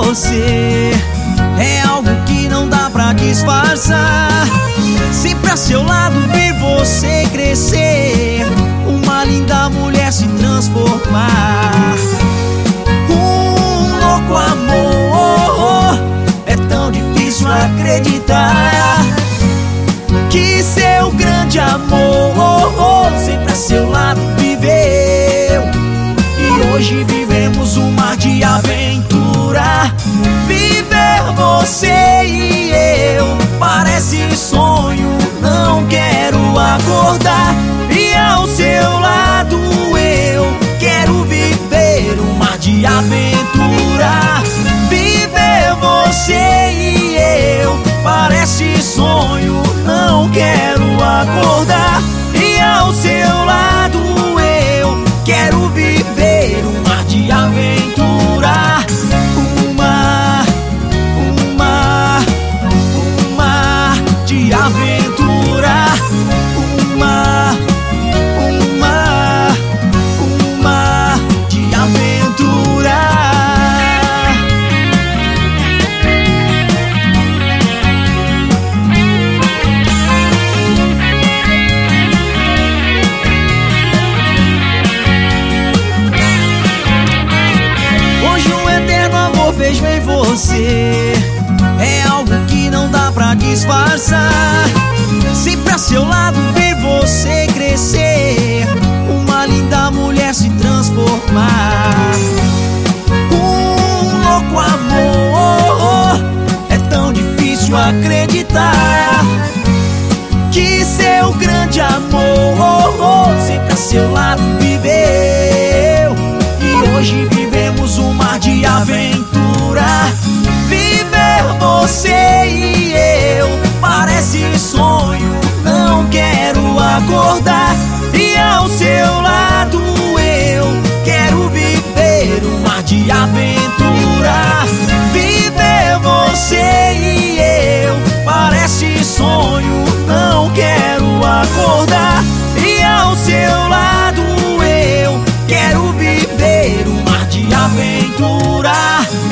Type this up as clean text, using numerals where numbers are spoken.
você é algo que não dá pra disfarçar. Sempre a seu lado ver você crescer, uma linda mulher se transformar. Um louco amor, é tão difícil acreditar que seu grande amor sempre a seu lado viveu. E hoje vivemos um mar de aventura. Viver você e eu parece sonho, não quero acordar. E ao seu lado eu quero viver um mar de aventura. Viver você e eu parece sonho, não quero acordar. E ao seu lado eu quero viver um mar de aventura. Um mar de aventura. Um mar de aventura. Hoje um eterno amor vejo em você, é algo que não dá pra disfarçar. Sempre a seu lado ver você crescer, uma linda mulher se transformar. Um louco amor, é tão difícil acreditar que seu grande amor sempre a seu lado viveu. E hoje vivemos um mar de aventura. Viver você e eu parece sonho, não quero acordar. E ao seu lado eu quero viver um mar de aventura. Viver você e eu parece sonho, não quero acordar. E ao seu lado eu quero viver um mar de aventura.